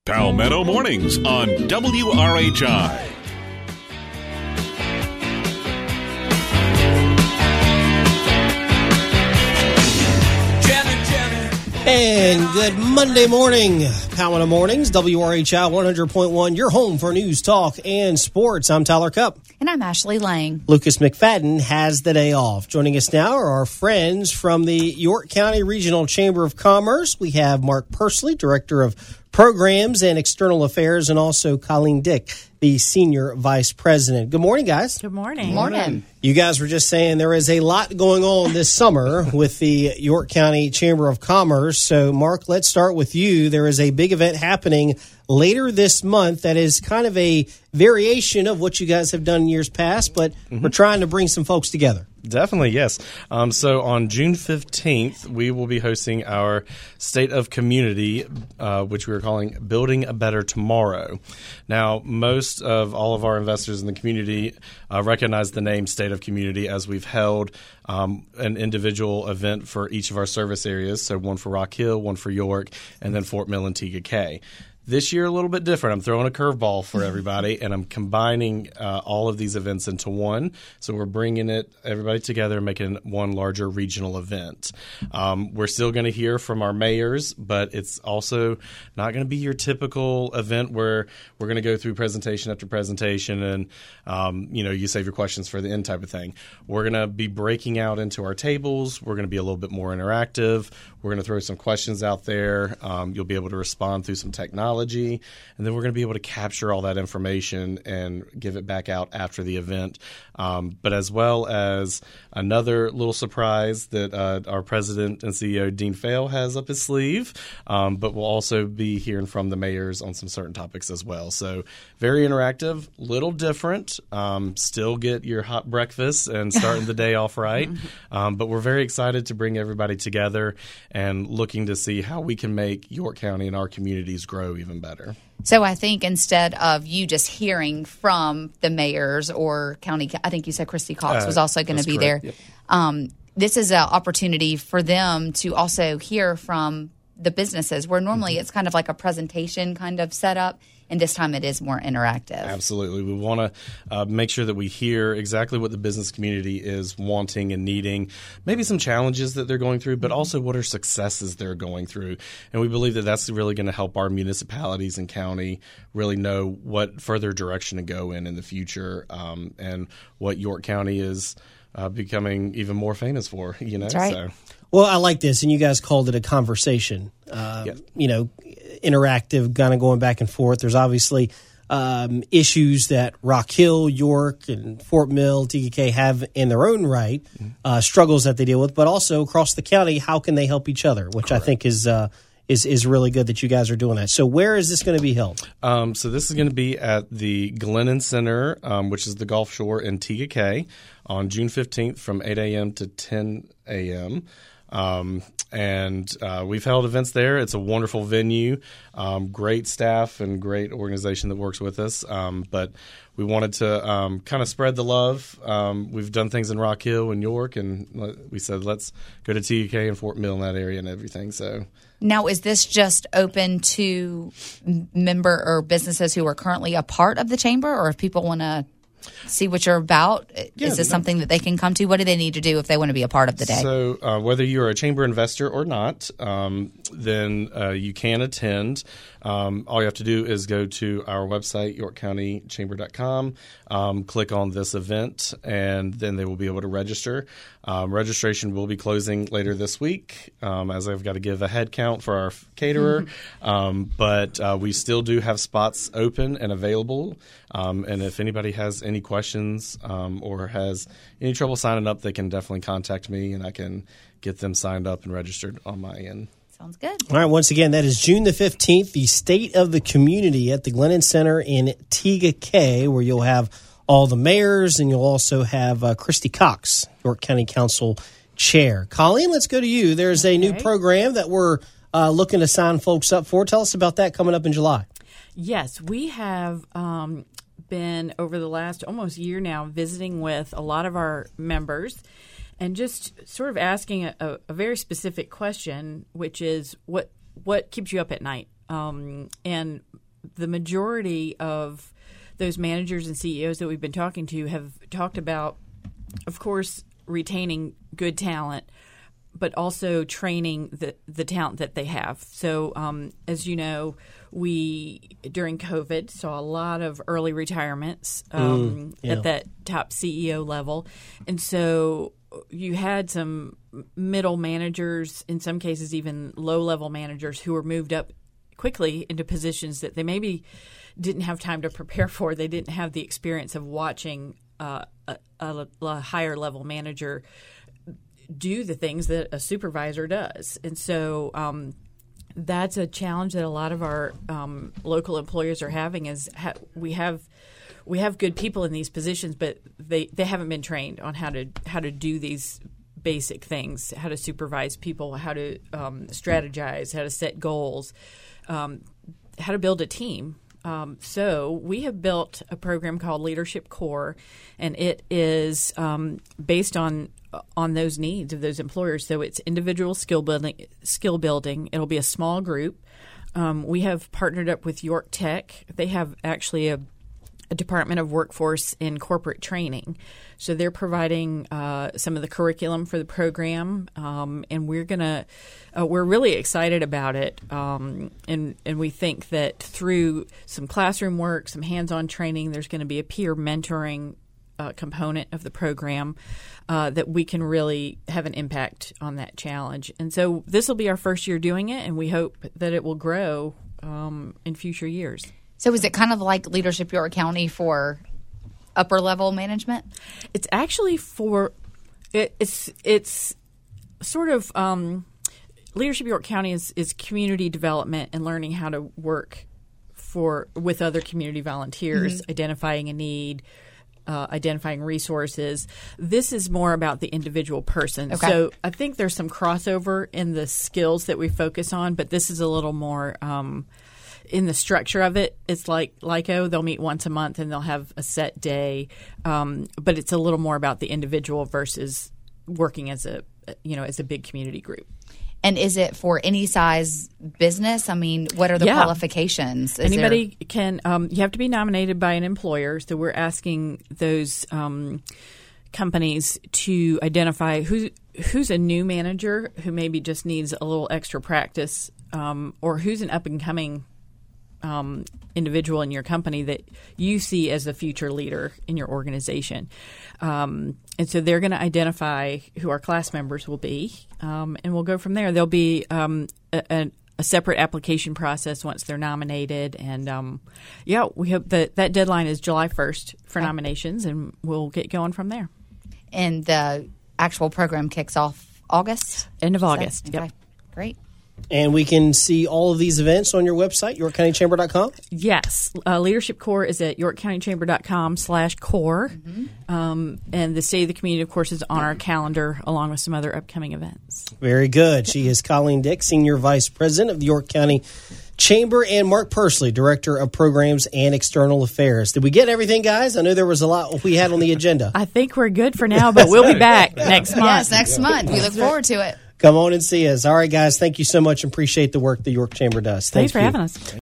Palmetto Mornings on WRHI. And good Monday morning, Palmetto Mornings, WRHI 100.1, your home for news, talk, and sports. I'm Tyler Cupp. And I'm Ashley Lang. Lucas McFadden has the day off. Joining us now are our friends from the York County Regional Chamber of Commerce. We have Mark Pursley, Director of Programs and External Affairs, and also Colleen Dick, the Senior Vice President. Good morning, guys. Good morning. Good morning. You guys were just saying there is a lot going on this summer with the York County Chamber of Commerce. So, Mark, let's start with you. There is a big event happening later this month that is kind of a variation of what you guys have done in years past, but we're trying to bring some folks together. Definitely, yes. So on June 15th, we will be hosting our State of Community, which we are calling Building a Better Tomorrow. Now, most of all of our investors in the community recognize the name State of Community, as we've held an individual event for each of our service areas. So one for Rock Hill, one for York, and then Fort Mill and Tega-Cay. This year, a little bit different. I'm throwing a curveball for everybody, and I'm combining all of these events into one. So we're bringing everybody together and making one larger regional event. We're still going to hear from our mayors, but it's also not going to be your typical event where we're going to go through presentation after presentation and, you save your questions for the end type of thing. We're going to be breaking out into our tables. We're going to be a little bit more interactive. We're going to throw some questions out there. You'll be able to respond through some technology. And then we're going to be able to capture all that information and give it back out after the event. But as well as another little surprise that our president and CEO, Dean Fail, has up his sleeve. But we'll also be hearing from the mayors on some certain topics as well. So very interactive, little different. Still get your hot breakfast and starting the day off right. But we're very excited to bring everybody together and looking to see how we can make York County and our communities grow even better. So I think instead of you just hearing from the mayors or county, I think you said Christy Cox was also going to be correct. there. Yep. This is an opportunity for them to also hear from the businesses, where normally it's kind of like a presentation kind of setup, and this time it is more interactive. Absolutely. We want to make sure that we hear exactly what the business community is wanting and needing, maybe some challenges that they're going through, but also what are successes they're going through. And we believe that that's really going to help our municipalities and county really know what further direction to go in the future, and what York County is becoming even more famous for. That's right. So. Well, I like this, and you guys called it a conversation, interactive, kind of going back and forth. There's obviously issues that Rock Hill, York, and Fort Mill, Tega-Cay have in their own right, struggles that they deal with, but also across the county, how can they help each other, which Correct. I think is really good that you guys are doing that. So where is this going to be held? So this is going to be at the Glennon Center, which is the Gulf Shore in Tega-Cay, on June 15th from 8 a.m. to 10 a.m., and we've held events there. It's a wonderful venue, great staff and great organization that works with us. But we wanted to kind of spread the love. We've done things in Rock Hill and York, and we said let's go to Tega-Cay and Fort Mill in that area and everything. So Now, is this just open to member or businesses who are currently a part of the chamber, or if people want to see what you're about? Is this something that they can come to? What do they need to do if they want to be a part of the day? So whether you're a chamber investor or not, then you can attend. All you have to do is go to our website, yorkcountychamber.com, click on this event, and then they will be able to register. Registration will be closing later this week, as I've got to give a head count for our caterer. But we still do have spots open and available. And if anybody has any questions or has any trouble signing up, they can definitely contact me, and I can get them signed up and registered on my end. Sounds good. All right, once again, that is June the 15th, the State of the Community at the Glennon Center in Tega-Cay, where you'll have all the mayors, and you'll also have Christy Cox, York County Council Chair. Colleen, let's go to you. There's a new program that we're looking to sign folks up for. Tell us about that coming up in July. Yes, we have been, over the last almost year now, visiting with a lot of our members and just sort of asking a very specific question, which is what keeps you up at night? And the majority of those managers and CEOs that we've been talking to have talked about, of course, retaining good talent, but also training the talent that they have. So, as you know, we, during COVID, saw a lot of early retirements at that top CEO level. And so you had some middle managers, in some cases even low-level managers, who were moved up quickly into positions that they maybe didn't have time to prepare for. They didn't have the experience of watching a higher-level manager do the things that a supervisor does. And so that's a challenge that a lot of our local employers are having is we have good people in these positions, but they haven't been trained on how to do these basic things, how to supervise people, how to strategize, how to set goals, how to build a team. So we have built a program called Leadership Core, and it is based on those needs of those employers. So it's individual skill building. It'll be a small group. We have partnered up with York Tech. They have actually a Department of Workforce and Corporate Training. So they're providing some of the curriculum for the program, and we're really excited about it. And we think that through some classroom work, some hands-on training, there's going to be a peer mentoring component of the program that we can really have an impact on that challenge. And so this will be our first year doing it, and we hope that it will grow in future years. So is it kind of like Leadership York County for upper level management? It's actually it's sort of Leadership York County is community development and learning how to work with other community volunteers, identifying a need, identifying resources. This is more about the individual person. Okay. So I think there's some crossover in the skills that we focus on, but this is a little more in the structure of it. It's like LICO. They'll meet once a month and they'll have a set day, but it's a little more about the individual versus working as a big community group. And is it for any size business? I mean, what are the qualifications? Anybody can. You have to be nominated by an employer. So we're asking those companies to identify who's a new manager who maybe just needs a little extra practice, or who's an up and coming individual in your company that you see as a future leader in your organization. And so they're going to identify who our class members will be, and we'll go from there. There'll be a separate application process once they're nominated. And, we hope that deadline is July 1st for nominations, and we'll get going from there. And the actual program kicks off August? End of August, Okay. Yep. Great. And we can see all of these events on your website, YorkCountyChamber.com? Yes. Leadership Core is at YorkCountyChamber.com/core. And the State of the Community, of course, is on our calendar along with some other upcoming events. Very good. She is Colleen Dick, Senior Vice President of the York County Chamber, and Mark Persley, Director of Programs and External Affairs. Did we get everything, guys? I know there was a lot we had on the agenda. I think we're good for now, but we'll be back next month. Yes, next month. We look forward to it. Come on and see us. All right, guys, thank you so much and appreciate the work the York Chamber does. Thanks for having us.